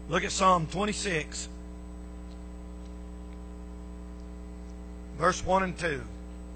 Look at Psalm 26, verse 1 and 2. You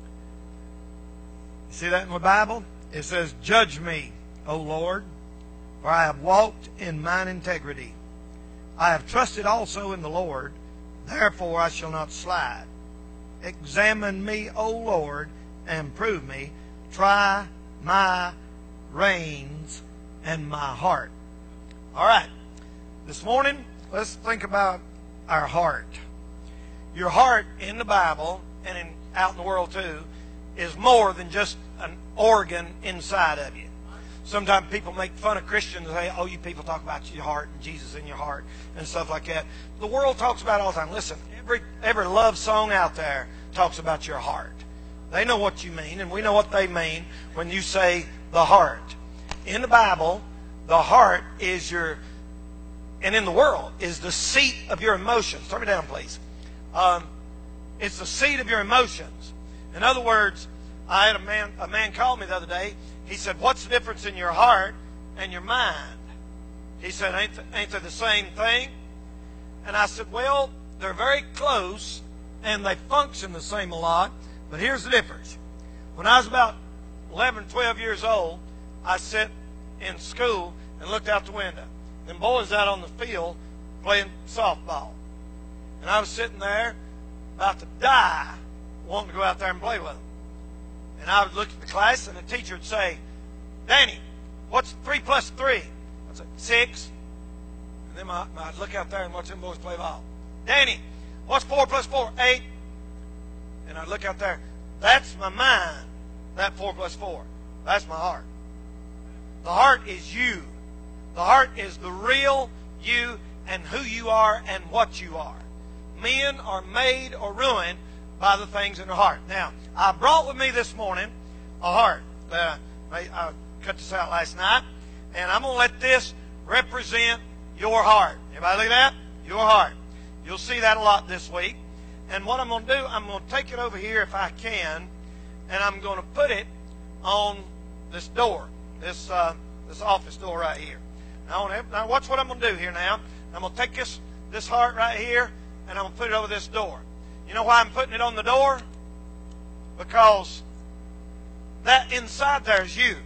see that in the Bible? It says, "Judge me, O Lord, for I have walked in mine integrity. I have trusted also in the Lord, therefore I shall not slide. Examine me, O Lord, and prove me. Try my reins and my heart." All right. This morning, let's think about our heart. Your heart in the Bible and out in the world too is more than just an organ inside of you. Sometimes people make fun of Christians and say, "Oh, you people talk about your heart and Jesus in your heart," and stuff like that. The world talks about it all the time. Listen, every love song out there talks about your heart. They know what you mean, and we know what they mean when you say the heart. In the Bible, the heart is and in the world, is the seat of your emotions. Turn me down, please. It's the seat of your emotions. In other words, I had a man called me the other day. He said, "What's the difference in your heart and your mind?" He said, ain't they the same thing? And I said, well, they're very close, and they function the same a lot, but here's the difference. When I was about 11, 12 years old, I sat in school and looked out the window. Them boys out on the field playing softball. And I was sitting there about to die wanting to go out there and play with them. And I would look at the class, and the teacher would say, "Danny, what's 3 plus 3? I'd say, 6. And then I'd look out there and watch them boys play ball. "Danny, what's 4 plus 4? 8. And I'd look out there. That's my mind, that 4 plus 4. That's my heart. The heart is you. The heart is the real you and who you are and what you are. Men are made or ruined by the things in their heart. Now, I brought with me this morning a heart. I cut this out last night, and I'm going to let this represent your heart. Everybody look at that? Your heart. You'll see that a lot this week. And what I'm going to do, I'm going to take it over here if I can, and I'm going to put on this door, this office door right here. Now watch what I'm going to do here now. I'm going to take this heart right here, and I'm going to put it over this door. You know why I'm putting it on the door? Because that inside there is you.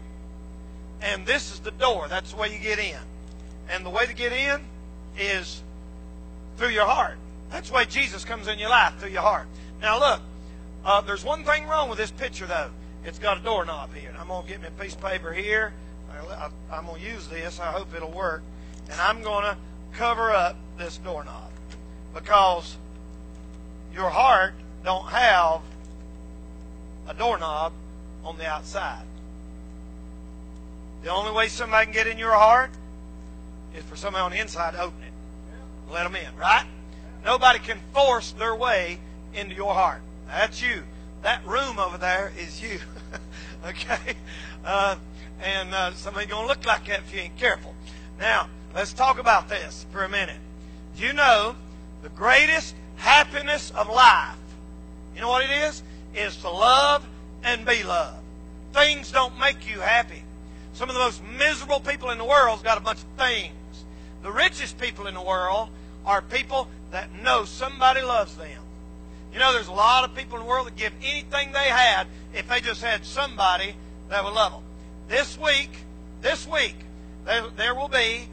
And this is the door. That's the way you get in. And the way to get in is through your heart. That's the way Jesus comes in your life, through your heart. Now look, there's one thing wrong with this picture though. It's got a doorknob here. I'm going to get me a piece of paper here. I'm going to use this. I hope it'll work. And I'm going to cover up this doorknob. Because your heart don't have a doorknob on the outside. The only way somebody can get in your heart is for somebody on the inside to open it. Let them in, right? Nobody can force their way into your heart. That's you. That room over there is you. Okay? And somebody's going to look like that if you ain't careful. Now, let's talk about this for a minute. Do you know the greatest happiness of life, you know what it is? Is to love and be loved. Things don't make you happy. Some of the most miserable people in the world have got a bunch of things. The richest people in the world are people that know somebody loves them. You know, there's a lot of people in the world that give anything they had if they just had somebody that would love them. This week, there will be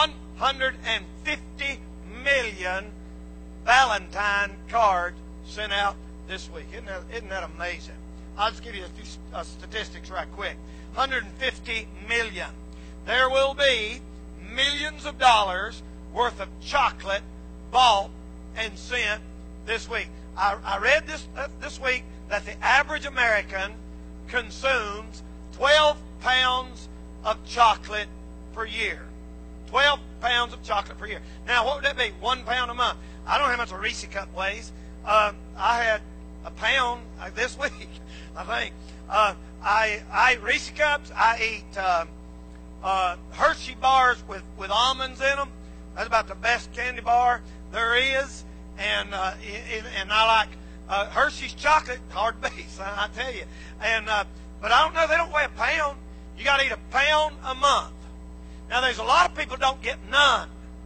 150 million Valentine cards sent out this week. Isn't that amazing? I'll just give you a few statistics right quick. 150 million. There will be millions of dollars worth of chocolate bought and sent this week. I read this week that the average American consumes 12 pounds of chocolate per year. 12 pounds of chocolate per year. Now, what would that be? 1 pound a month. I don't know how much a Reese cup weighs. I had a pound this week, I think. I eat Reese cups. I eat Hershey bars with almonds in them. That's about the best candy bar there is. And I like Hershey's chocolate. Hard to beat, I tell you. But I don't know. They don't weigh a pound. You got to eat a pound a month. Now, there's a lot of people don't get none.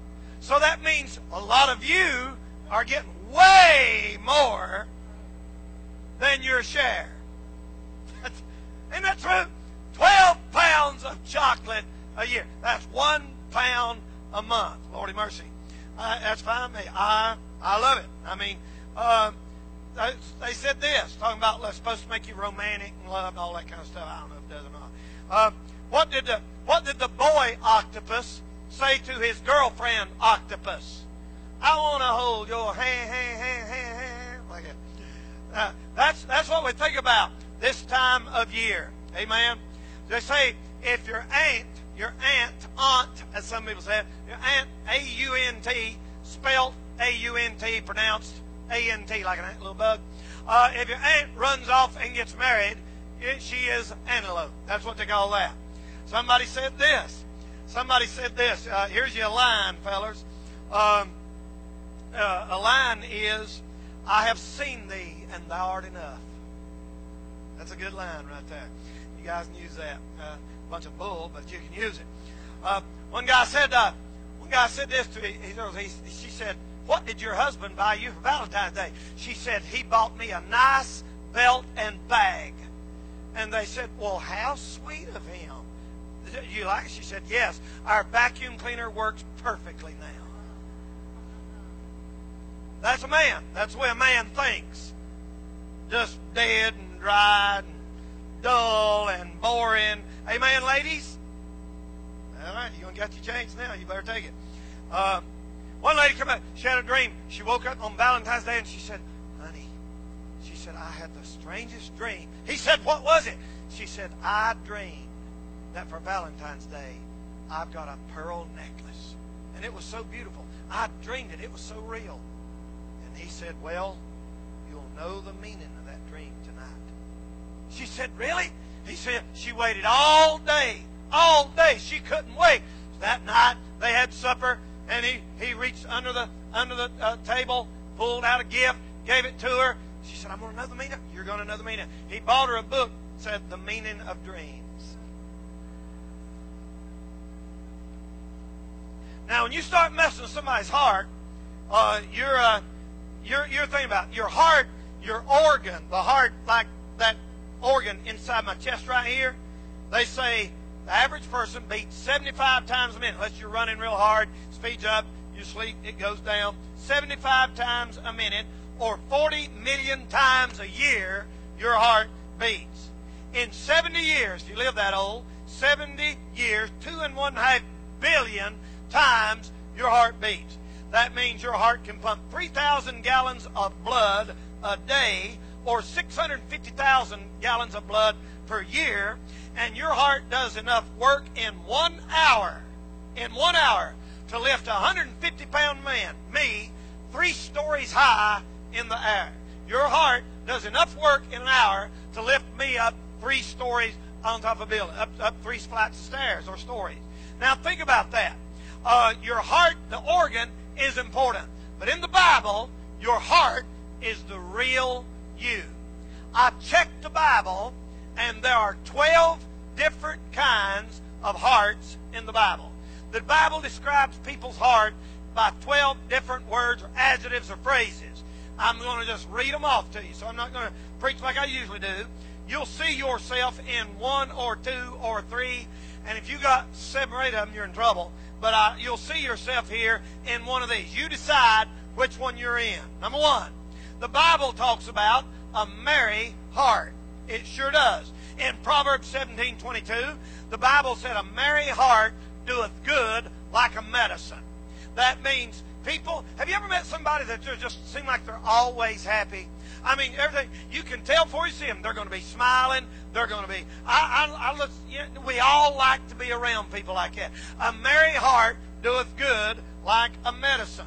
So that means a lot of you are getting way more than your share. Isn't that true? 12 pounds of chocolate a year. That's 1 pound a month. Lordy mercy. That's fine with me. I love it. I mean, they said this, talking about it's supposed to make you romantic and love and all that kind of stuff. I don't know if it does or not. What did the boy octopus say to his girlfriend octopus? I want to hold your hand, like that. That's what we think about this time of year. Amen. They say if your aunt, as some people say, your aunt, A-U-N-T, spelled A-U-N-T, pronounced A-N-T, like a little bug. If your aunt runs off and gets married, she is antelope. That's what they call that. Somebody said this. Here's your line, fellas. A line is, I have seen thee, and thou art enough. That's a good line right there. You guys can use that. A bunch of bull, but you can use it. One guy said this to me. She said, what did your husband buy you for Valentine's Day? She said, he bought me a nice belt and bag. And they said, well, how sweet of him. You like it? She said, yes. Our vacuum cleaner works perfectly now. That's a man. That's the way a man thinks. Just dead and dry and dull and boring. Amen, ladies? All right, you got your chance now. You better take it. One lady came out. She had a dream. She woke up on Valentine's Day and she said, honey, she said, I had the strangest dream. He said, what was it? She said, I dreamed that for Valentine's Day, I've got a pearl necklace. And it was so beautiful. I dreamed it. It was so real. And he said, well, you'll know the meaning of that dream tonight. She said, really? He said, she waited all day. All day. She couldn't wait. That night, they had supper, and he reached under the table, pulled out a gift, gave it to her. She said, I'm going to know the meaning. You're going to know the meaning. He bought her a book, said, The Meaning of Dreams. Now, when you start messing with somebody's heart, you're thinking about your heart, your organ, the heart, like that organ inside my chest right here. They say the average person beats 75 times a minute. Unless you're running real hard, speeds up, you sleep, it goes down. 75 times a minute, or 40 million times a year, your heart beats. In 70 years, if you live that old, 70 years, 2.5 billion times your heart beats. That means your heart can pump 3,000 gallons of blood a day, or 650,000 gallons of blood per year, and your heart does enough work in 1 hour, to lift a 150-pound man, me, 3 stories high in the air. Your heart does enough work in an hour to lift me up 3 stories on top of a building, up 3 flights of stairs or stories. Now think about that. Your heart, the organ, is important. But in the Bible, your heart is the real you. I checked the Bible, and there are 12 different kinds of hearts in the Bible. The Bible describes people's heart by 12 different words or adjectives or phrases. I'm going to just read them off to you, so I'm not going to preach like I usually do. You'll see yourself in 1 or 2 or 3, and if you got 7 or 8 of them, you're in trouble. But you'll see yourself here in one of these. You decide which one you're in. Number 1, the Bible talks about a merry heart. It sure does. In Proverbs 17:22, the Bible said, a merry heart doeth good like a medicine. That means people, have you ever met somebody that just seem like they're always happy? I mean, everything, you can tell before you see them, they're going to be smiling, they're going to be, we all like to be around people like that. A merry heart doeth good like a medicine.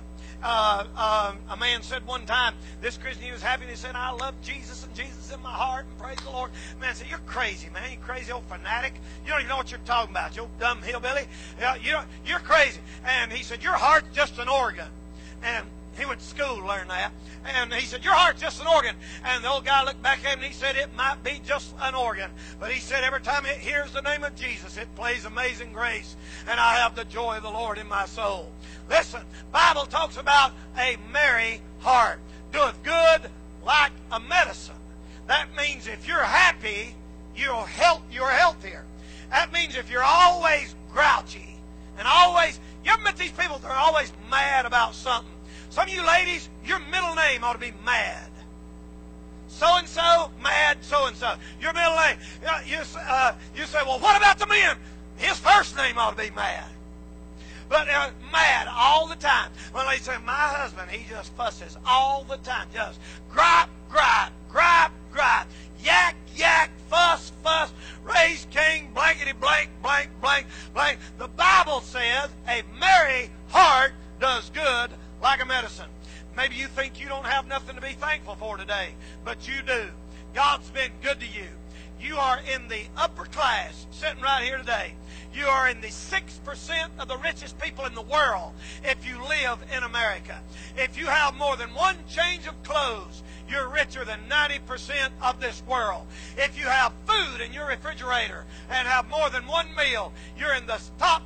A man said one time, this Christian, he was happy, and he said, I love Jesus, and Jesus is in my heart, and praise the Lord. Man said, you're crazy, man. You crazy old fanatic. You don't even know what you're talking about, you old dumb hillbilly. You're crazy. And he said, your heart's just an organ. And He went to school to learn that. And he said, your heart's just an organ. And the old guy looked back at him and he said, it might be just an organ. But he said, every time it hears the name of Jesus, it plays Amazing Grace. And I have the joy of the Lord in my soul. Listen, Bible talks about a merry heart. Doeth good like a medicine. That means if you're happy, you're healthier. That means if you're always grouchy and always, you ever met these people that are always mad about something? Some of you ladies, your middle name ought to be Mad. So-and-so, Mad, so-and-so. Your middle name. You say, well, what about the men? His first name ought to be Mad. But mad all the time. Well, they say, my husband, he just fusses all the time. Just gripe, gripe, gripe, gripe. Yak, yak, fuss, fuss. Raise king, blankety, blank, blank, blank, blank. The Bible says a merry heart does good like a medicine. Maybe you think you don't have nothing to be thankful for today, but you do. God's been good to you. You are in the upper class, sitting right here today. You are in the 6% of the richest people in the world if you live in America. If you have more than one change of clothes, you're richer than 90% of this world. If you have food in your refrigerator and have more than one meal, you're in the top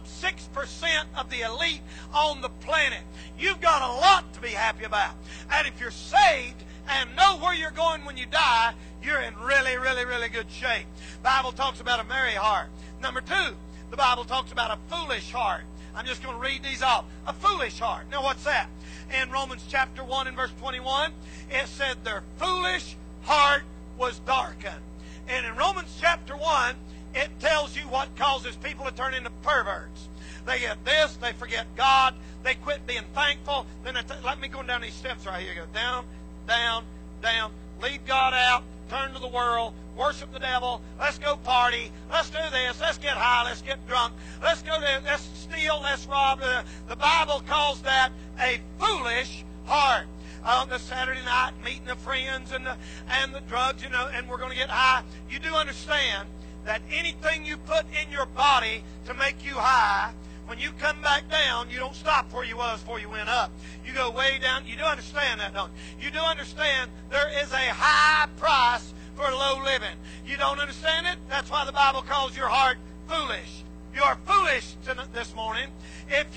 6% of the elite on the planet. You've got a lot to be happy about. And if you're saved and know where you're going when you die, you're in really, really, really good shape. The Bible talks about a merry heart. Number two, the Bible talks about a foolish heart. I'm just going to read these off. A foolish heart. Now what's that? In Romans chapter 1 and verse 21, it said their foolish heart was darkened. And in Romans chapter 1, it tells you what causes people to turn into perverts. They get this, they forget God, they quit being thankful. Then let me go down these steps right here. Go down, down, down. Leave God out. Turn to the world. Worship the devil. Let's go party. Let's do this. Let's get high. Let's get drunk. Let's go there. Let's steal. Let's rob. The Bible calls that a foolish heart. On the Saturday night, meeting the friends and the drugs, and we're going to get high. You do understand that anything you put in your body to make you high, when you come back down, you don't stop where you was before you went up. You go way down. You do understand that, don't you? You do understand there is a high price for low living. You don't understand it? That's why the Bible calls your heart foolish. You are foolish this morning if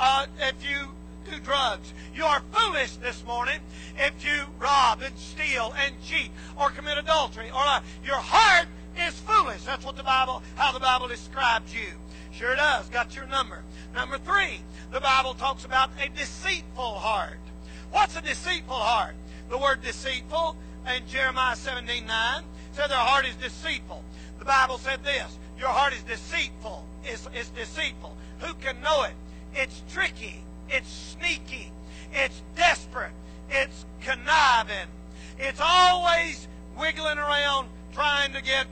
you do drugs. You are foolish this morning if you rob and steal and cheat or commit adultery or lie. Your heart is foolish. That's what how the Bible describes you. Sure does. Got your number. Number 3, the Bible talks about a deceitful heart. What's a deceitful heart? The word deceitful in Jeremiah 17:9 said their heart is deceitful. The Bible said this, your heart is deceitful. It's deceitful. Who can know it? It's tricky. It's sneaky. It's desperate. It's conniving. It's always wiggling around trying to get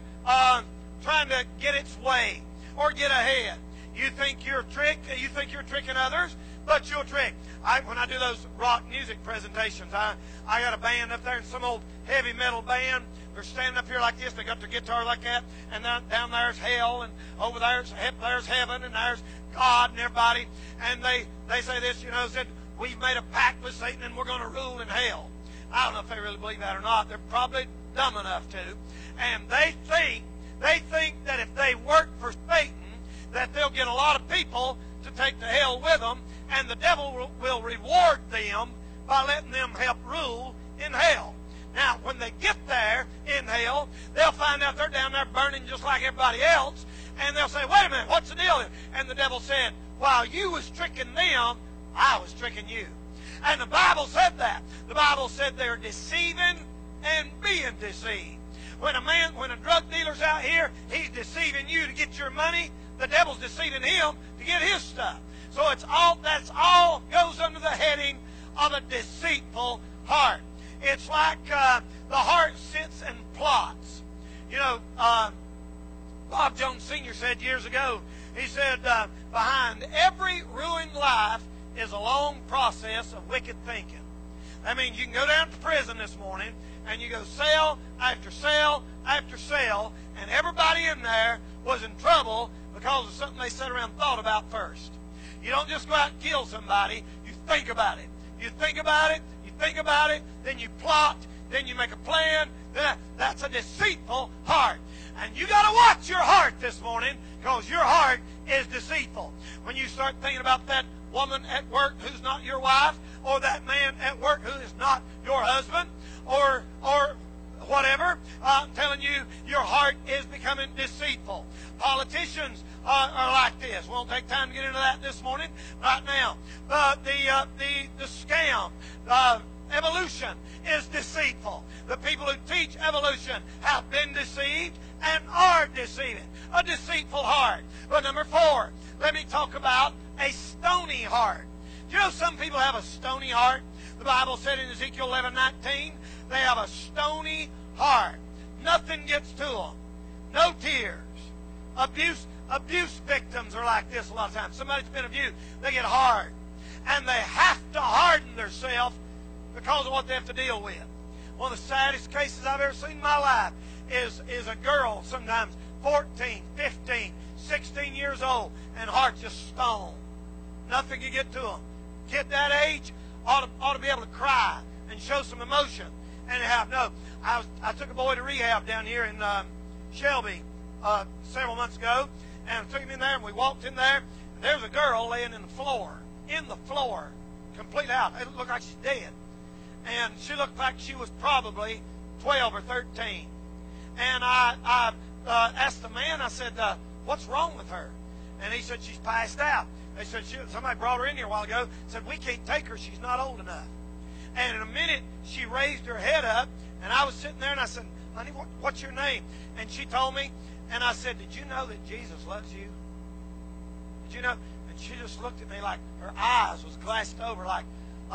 its way or get ahead. You think you're tricking others, but you'll trick. When I do those rock music presentations, I got a band up there, and some old heavy metal band. They're standing up here like this. They got their guitar like that, and down there's hell, and over there's heaven, and there's God and everybody. And they say this, said, we've made a pact with Satan, and we're going to rule in hell. I don't know if they really believe that or not. They're probably dumb enough to. And they think that if they work for Satan, that they'll get a lot of people to take to hell with them, and the devil will reward them by letting them help rule in hell. Now, when they get there in hell, they'll find out they're down there burning just like everybody else, and they'll say, wait a minute, what's the deal? And the devil said, while you was tricking them, I was tricking you. And the Bible said that. The Bible said they're deceiving and being deceived. When a drug dealer's out here, he's deceiving you to get your money. The devil's deceiving him to get his stuff. So that's all goes under the heading of a deceitful heart. It's like the heart sits and plots. Bob Jones Sr. said years ago, he said, behind every ruined life is a long process of wicked thinking. That means you can go down to prison this morning and you go cell after cell after cell, and everybody in there was in trouble because of something they sat around and thought about first. You don't just go out and kill somebody. You think about it. You think about it, then you plot, then you make a plan. That's a deceitful heart. And you got to watch your heart this morning, because your heart is deceitful. When you start thinking about that woman at work who's not your wife, or that man at work who is not your husband, or whatever, I'm telling you, your heart is becoming deceitful. Politicians are like this. We won't take time to get into that this morning, right now. The scam, evolution is deceitful. The people who teach evolution have been deceived and are deceiving. A deceitful heart. But number 4, let me talk about a stony heart. Do you know some people have a stony heart? The Bible said in Ezekiel 11:19, they have a stony heart. Nothing gets to them. No tears. Abuse victims are like this a lot of times. Somebody's been abused, they get hard. And they have to harden themselves because of what they have to deal with. One of the saddest cases I've ever seen in my life is a girl, sometimes 14, 15, 16 years old, and heart just stone. Nothing can get to them. Kid that age ought to be able to cry and show some emotion. And have no. I took a boy to rehab down here in Shelby several months ago, and I took him in there, and we walked in there, and there was a girl laying in the floor, completely out. It looked like she's dead. And she looked like she was probably 12 or 13. And I asked the man, I said, what's wrong with her? And he said, she's passed out. They said, somebody brought her in here a while ago, said, we can't take her, she's not old enough. And in a minute, she raised her head up, and I was sitting there, and I said, honey, what's your name? And she told me, and I said, did you know that Jesus loves you? Did you know? And she just looked at me like her eyes was glassed over, like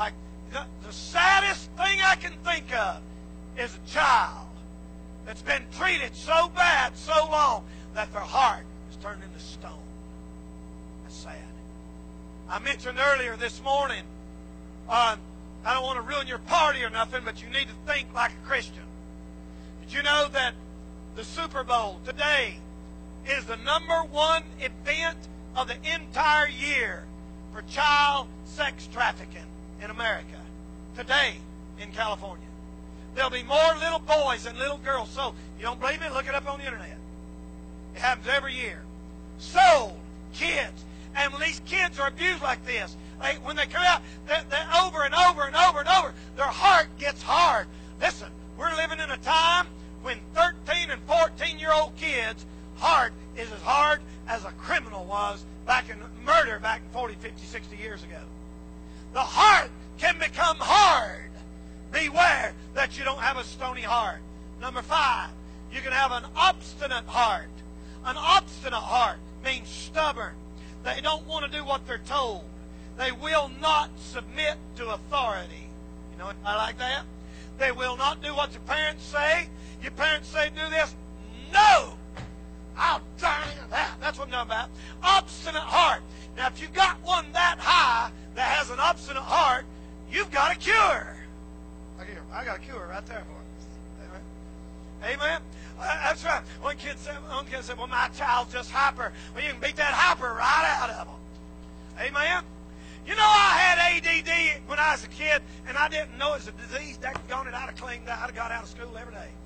the saddest thing I can think of is a child that's been treated so bad so long that their heart is turned into stone. That's sad. I mentioned earlier this morning, I don't want to ruin your party or nothing, but you need to think like a Christian. Did you know that the Super Bowl today is the #1 event of the entire year for child sex trafficking in America? Today in California. There'll be more little boys than little girls. So, you don't believe me? Look it up on the internet. It happens every year. Sold kids. And when these kids are abused like this, when they come out, they're over and over and over and over, their heart gets hard. Listen, we're living in a time when 13 and 14-year-old kids' heart is as hard as a criminal was back in 40, 50, 60 years ago. The heart can become hard. Beware that you don't have a stony heart. Number 5, you can have an obstinate heart. An obstinate heart means stubborn. They don't want to do what they're told. They will not submit to authority. You know, I like that. They will not do what the parents say. Your parents say do this. No! I'll darn that. That's what I'm talking about. Obstinate heart. Now, if you've got one that high that has an obstinate heart, you've got a cure. I got a cure right there for it. Amen? Amen? That's right. One kid said, well, my child's just hyper. Well, you can beat that hyper right out of them. Amen? You know, I had ADD when I was a kid, and I didn't know it was a disease. I'd have claimed that. I'd have got out of school every day.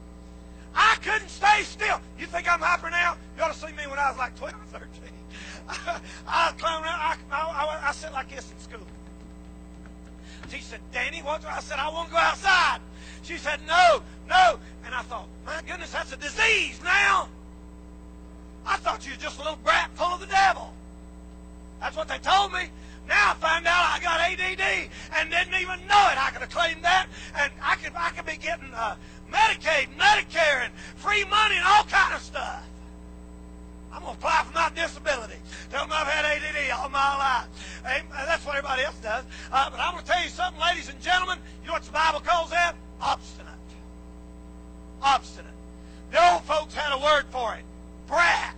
I couldn't stay still. You think I'm hyper now? You ought to see me when I was like 12 or 13. I was climbing around. I sat like this in school. She said, Danny, what's wrong? I said, I want to go outside. She said, no. And I thought, my goodness, that's a disease now. I thought you were just a little brat full of the devil. That's what they told me. Now I find out I got ADD and didn't even know it. I could have claimed that, and I could be getting Medicaid, Medicare, and free money and all kind of stuff. I'm going to apply for my disability. Tell them I've had ADD all my life. That's what everybody else does. But I'm going to tell you something, ladies and gentlemen. You know what the Bible calls that? Obstinate. Obstinate. The old folks had a word for it. Brat.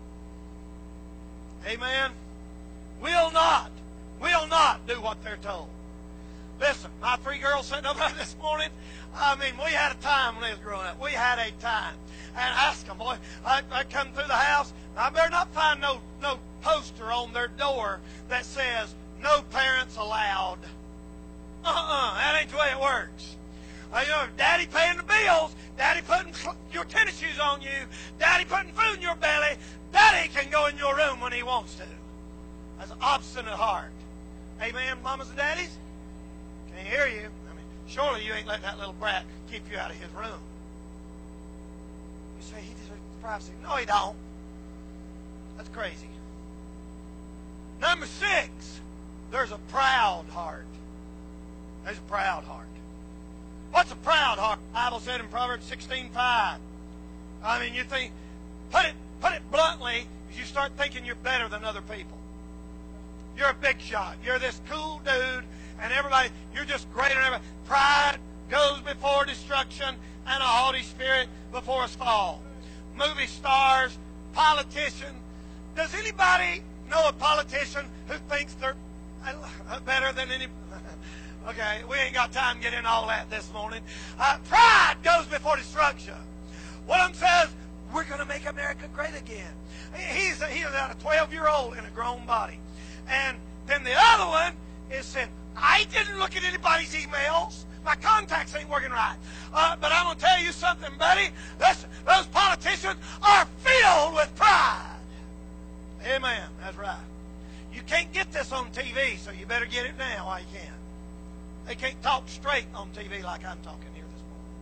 Amen. Will not do what they're told. Listen, my 3 girls sitting over there this morning, I mean, we had a time when they was growing up. We had a time. And ask them, boy, I come through the house, I better not find no poster on their door that says, no parents allowed. That ain't the way it works. Daddy paying the bills, Daddy putting your tennis shoes on you, Daddy putting food in your belly, Daddy can go in your room when he wants to. That's an obstinate heart. Amen, mamas and daddies? Can't hear you. Surely you ain't letting that little brat keep you out of his room. You say, he deserves privacy. No, he don't. That's crazy. Number 6, there's a proud heart. There's a proud heart. What's a proud heart? The Bible said in Proverbs 16:5. You think, put it bluntly, you start thinking you're better than other people. You're a big shot. You're this cool dude, and you're just greater than everybody. Pride goes before destruction, and a haughty spirit before a fall. Movie stars, politicians. Does anybody know a politician who thinks they're better than any? Okay, we ain't got time to get into all that this morning. Pride goes before destruction. One of them says, we're going to make America great again. He's a 12-year-old in a grown body. And then the other one is saying, I didn't look at anybody's emails. My contacts ain't working right. But I'm going to tell you something, buddy. Listen, those politicians are filled with pride. Amen. That's right. You can't get this on TV, so you better get it now while you can. They can't talk straight on TV like I'm talking here this morning.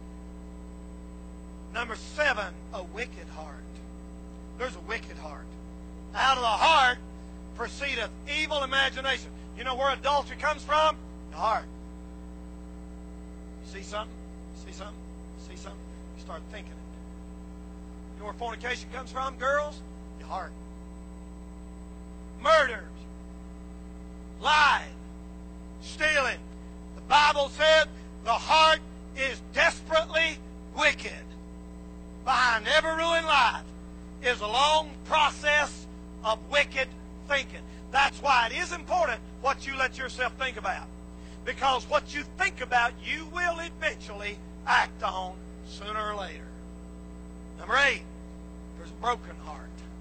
Number 7, a wicked heart. There's a wicked heart. Out of the heart proceedeth evil imagination. You know where adultery comes from? The heart. You see something? You see something? You see something? You start thinking it. You know where fornication comes from, girls? The heart. Murders. Lying. Stealing. The Bible said the heart is desperately wicked. Behind every ruined life is a long process of wicked thinking. That's why it is important what you let yourself think about. Because what you think about, you will eventually act on sooner or later. Number 8, there's a broken heart.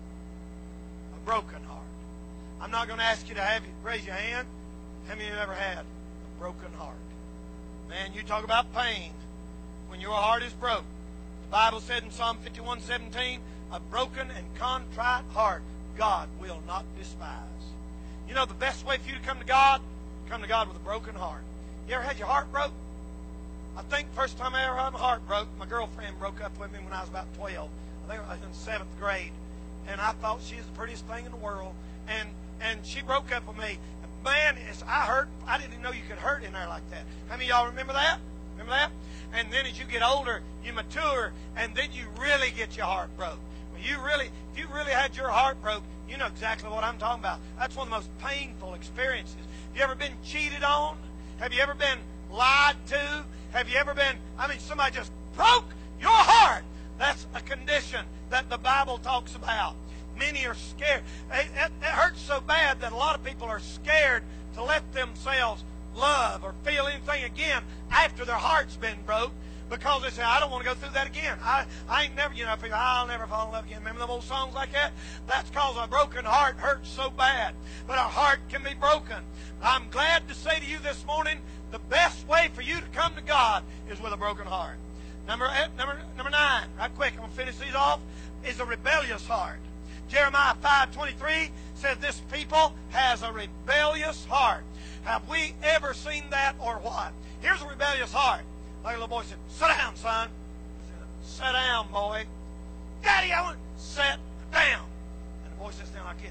A broken heart. I'm not going to ask you to raise your hand. How many of you have ever had a broken heart? Man, you talk about pain when your heart is broke. The Bible said in Psalm 51:17, a broken and contrite heart God will not despise. You know the best way for you to come to God with a broken heart. You ever had your heart broke? I think the first time I ever had my heart broke, my girlfriend broke up with me when I was about 12. I think I was in 7th grade. And I thought she was the prettiest thing in the world. And she broke up with me. Man, I hurt. I didn't even know you could hurt in there like that. How many of y'all remember that? Remember that? And then as you get older, you mature, and then you really get your heart broke. If you really had your heart broke, you know exactly what I'm talking about. That's one of the most painful experiences. Have you ever been cheated on? Have you ever been lied to? Have you ever been, somebody just broke your heart? That's a condition that the Bible talks about. Many are scared. It hurts so bad that a lot of people are scared to let themselves love or feel anything again after their heart's been broke, because they say, I don't want to go through that again. I ain't never, people, I'll never fall in love again. Remember them old songs like that? That's because a broken heart hurts so bad. But our heart can be broken. I'm glad to say to you this morning, the best way for you to come to God is with a broken heart. Number 9, right quick, I'm going to finish these off, is a rebellious heart. Jeremiah 5:23 says this people has a rebellious heart. Have we ever seen that or what? Here's a rebellious heart. Like a little boy said, sit down, son. Sit down, boy. Daddy, I want to sit down. And the boy sits down like this.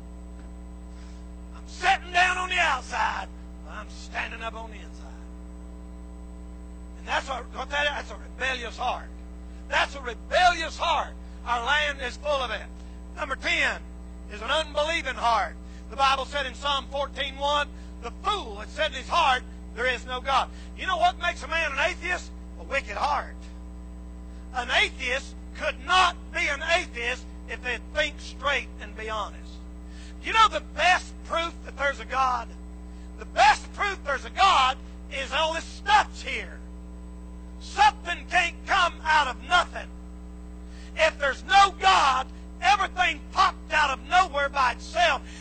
I'm sitting down on the outside. I'm standing up on the inside. And that's a rebellious heart. That's a rebellious heart. Our land is full of it. Number 10 is an unbelieving heart. The Bible said in Psalm 14:1, the fool had said in his heart, there is no God. You know what makes a man an atheist? A wicked heart. An atheist could not be an atheist if they think straight and be honest. You know the best proof that there's a God? The best proof there's a God is all this stuff's here. Something can't come out of nothing. If there's no God, everything popped out of nowhere by itself. That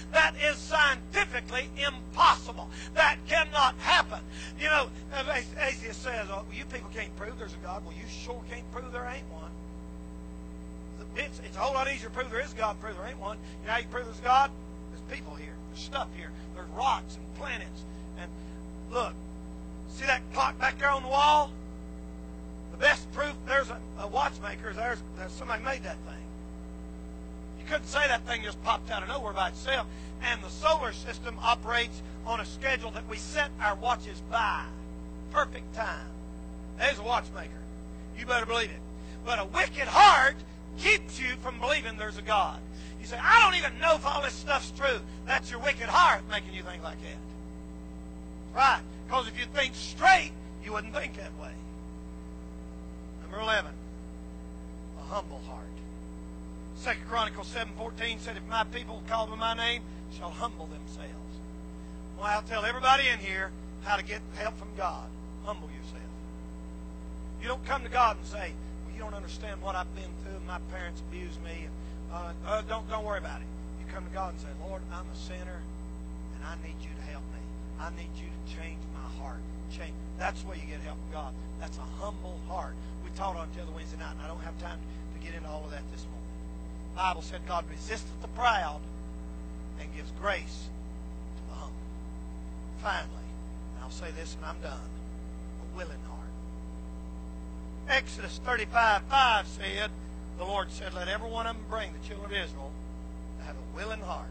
is scientifically impossible. That cannot happen. You know, atheist says, oh, you people can't prove there's a God. Well, you sure can't prove there ain't one. It's a whole lot easier to prove there is a God than prove there ain't one. You know how you prove there's God? There's people here. There's stuff here. There's rocks and planets. And look, see that clock back there on the wall? The best proof there's a watchmaker. There's somebody made that thing. You couldn't say that thing just popped out of nowhere by itself. And the solar system operates on a schedule that we set our watches by. Perfect time. There's a watchmaker. You better believe it. But a wicked heart keeps you from believing there's a God. You say, I don't even know if all this stuff's true. That's your wicked heart making you think like that. Right. Because if you think straight, you wouldn't think that way. Number 11, a humble heart. 2 Chronicles 7:14 said, if my people called by my name shall humble themselves. Well, I'll tell everybody in here how to get help from God. Humble yourself. You don't come to God and say, well, you don't understand what I've been through. My parents abused me. And, don't worry about it. You come to God and say, Lord, I'm a sinner, and I need you to help me. I need you to change my heart. That's where you get help from God. That's a humble heart. We taught on the other Wednesday night, and I don't have time to get into all of that this morning. The Bible said God resisteth the proud and gives grace to the humble. Finally, and I'll say this and I'm done, a willing heart. Exodus 35:5 said, the Lord said, let every one of them bring the children of Israel to have a willing heart.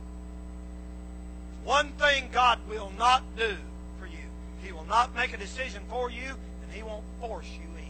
One thing God will not do for you. He will not make a decision for you, and He won't force you in.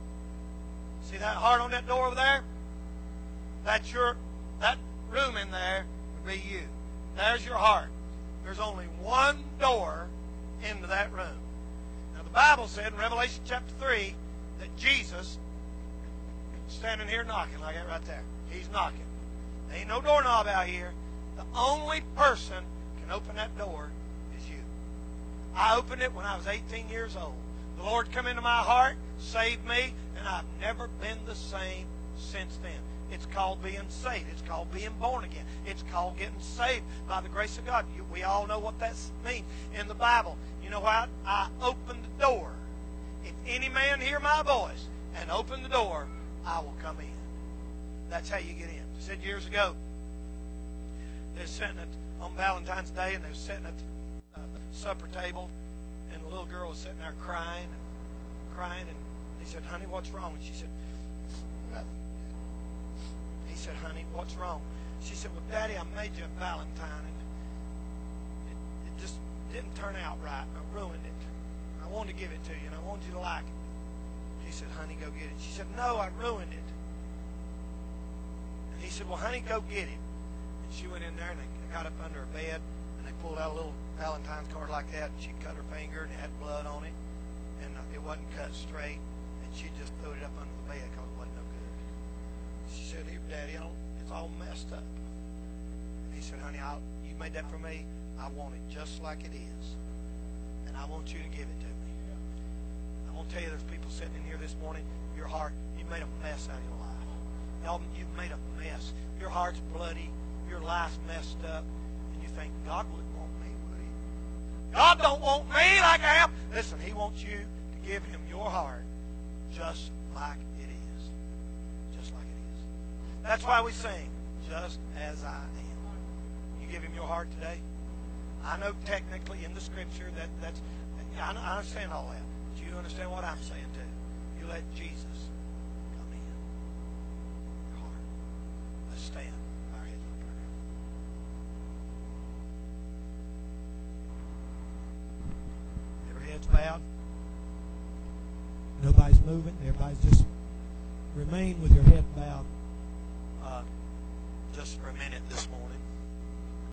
See that heart on that door over there? That room in there would be you. There's your heart. There's only one door into that room. Now the Bible said in Revelation chapter 3 that Jesus is standing here knocking like that right there. He's knocking. There ain't no doorknob out here. The only person can open that door is you. I opened it when I was 18 years old. The Lord come into my heart, saved me, and I've never been the same since then. It's called being saved. It's called being born again. It's called getting saved by the grace of God. We all know what that means in the Bible. You know what? I opened the door. If any man hear my voice and open the door, I will come in. That's how you get in. I said years ago, they were sitting on Valentine's Day, and they were sitting at the supper table, and the little girl was sitting there crying, and he said, honey, what's wrong? And she said, nothing. He said, honey, what's wrong? She said, well, Daddy, I made you a Valentine, and it just didn't turn out right. I ruined it. I wanted to give it to you, and I wanted you to like it. He said, honey, go get it. She said, no, I ruined it. And he said, well, honey, go get it. And she went in there, and they got up under her bed, and they pulled out a little Valentine's card like that, and she cut her finger, and it had blood on it, and it wasn't cut straight, and she just threw it up under the bed because it wasn't no good. She said, here, Daddy, it's all messed up. And he said, honey, you made that for me. I want it just like it is, and I want you to give it to me. I'm going to tell you, there's people sitting in here this morning, your heart, you've made a mess out of your life. Y'all, you've made a mess. Your heart's bloody. Your life's messed up. And you think, God wouldn't want me, would He? God don't want me like I am. Listen, He wants you to give Him your heart just like it is. Just like it is. That's why we sing, just as I am. You give Him your heart today? I know technically in the Scripture that's I understand all that. But you understand what I'm saying too. You let Jesus come in your heart. Let's stand. Our heads in prayer. Every head's bowed. Nobody's moving. Everybody's just remain with your head bowed just for a minute this morning.